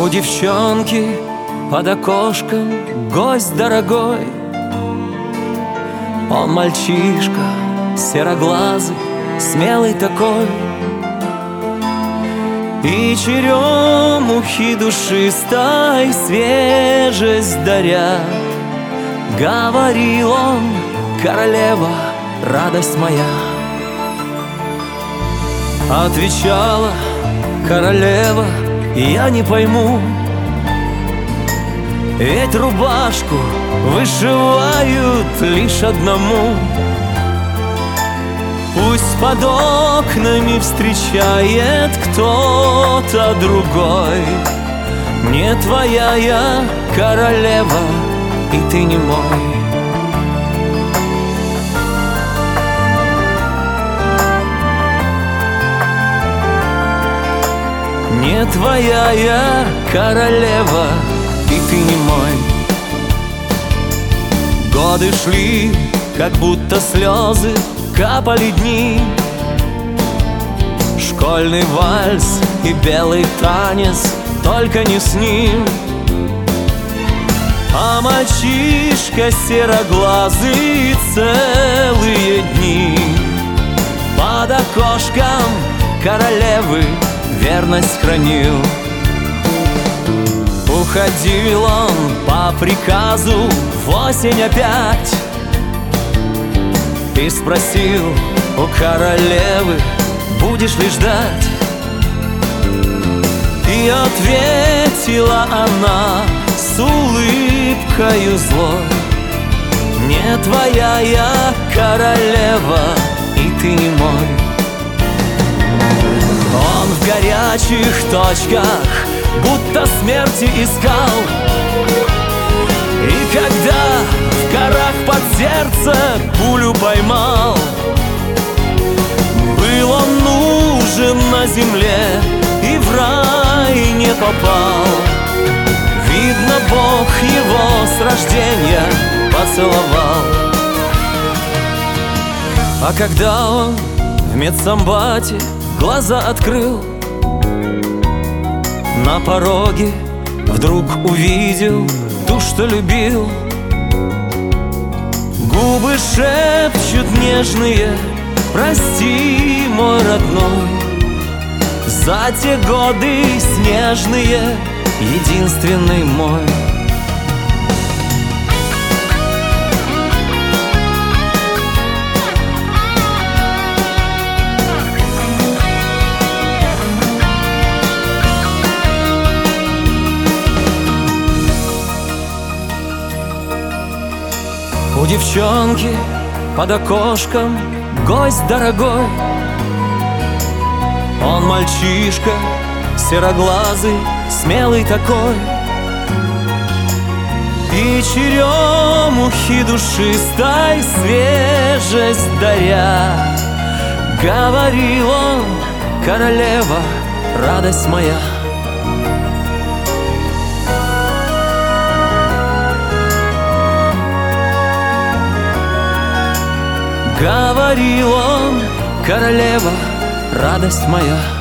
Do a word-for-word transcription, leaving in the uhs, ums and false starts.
У девчонки под окошком гость дорогой. Он мальчишка, сероглазый, смелый такой. И черемухи душистой свежесть даря. Говорил он: королева, радость моя. Отвечала королева: я не пойму, ведь рубашку вышивают лишь одному. Пусть под окнами встречает кто-то другой. Не твоя я королева, и ты не мой. Не твоя я королева, и ты не мой. Годы шли, как будто слезы, капали дни. Школьный вальс и белый танец, только не с ним. А мальчишка сероглазый целые дни под окошком королевы верность хранил. Уходил он по приказу в осень опять и спросил у королевы: будешь ли ждать? И ответила она с улыбкою злой: не твоя я королева, и ты не мой. Он в горячих точках будто смерти искал. И когда в горах под сердце пулю поймал, был он нужен на земле и в рай не попал. Видно, Бог его с рождения поцеловал. А когда он в медсамбате глаза открыл, на пороге вдруг увидел ту, что любил. Губы шепчут нежные: прости, мой родной, за те годы снежные, единственный мой. У девчонки под окошком гость дорогой. Он мальчишка, сероглазый, смелый такой. И черемухи душистой свежесть даря. Говорил он: королева, радость моя. Говорил он: королева, радость моя.